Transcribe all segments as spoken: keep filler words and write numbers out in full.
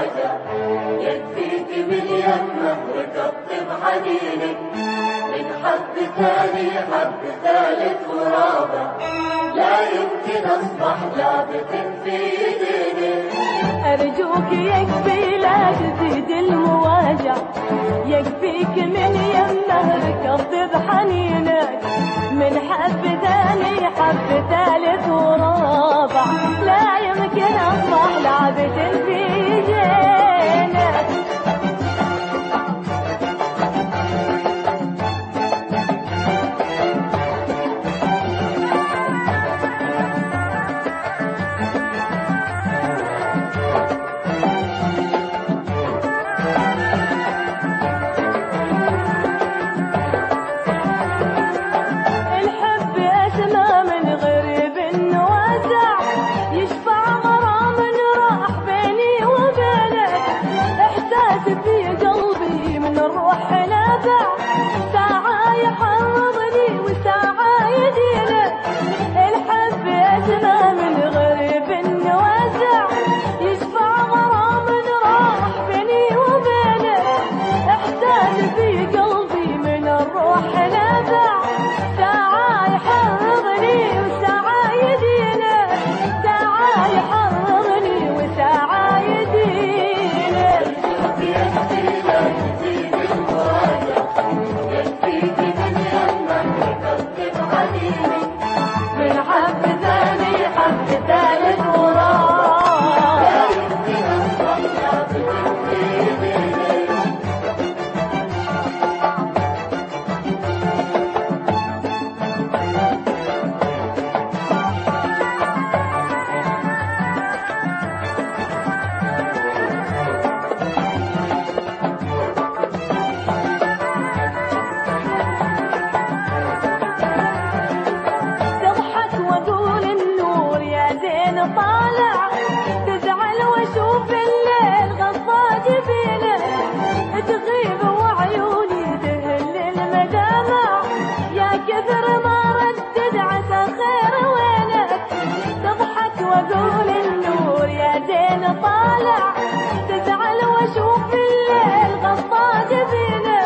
المواجع، يكفيك من يمه ركضت بحنينك، من حب ثاني حب ثالث ورابع، لا يمكن اصبح لعبة في ايدينك. ارجوك يكفي لا تزيد المواجع، يكفيك من يمه ركضت بحنينك، من حب ثاني حب ثالث ورابع، لا يمكن اصبح لعبة في ايدينك. طالع تزعل واشوف الليل غصاد فينا، تغيب وعيوني تهل المدامع، يا كثر ما ردد عسى خير وينك. تضحك واقول النور يا زين طالع، تزعل واشوف الليل غصاد فينا،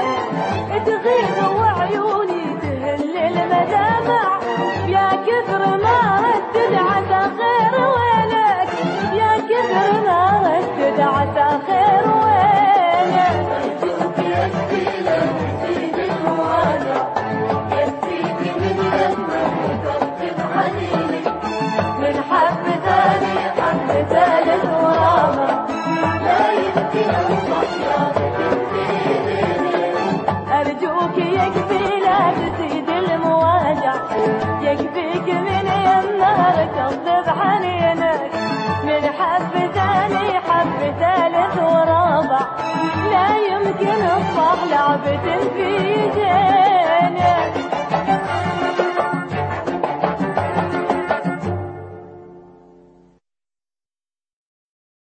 تغيب وعيوني تهل المدامع، يا كثر ما ردد عسى خير وينك، يا كثر ما ردد عسى خير وينك. أرجوك يكفي لا تزيد المواجع، يكفيك من يمه ركضت بحنينك، من حب ثاني حب ثالث ورابع، لا يمكن اصبح لعبة في ايدينك. أرجوك يكفي لا تزيد المواجع، يكفيك من يمه ركضت بحنينك، من حب ثاني حب ثالث ورابع، لا يمكن اصبح لعبة في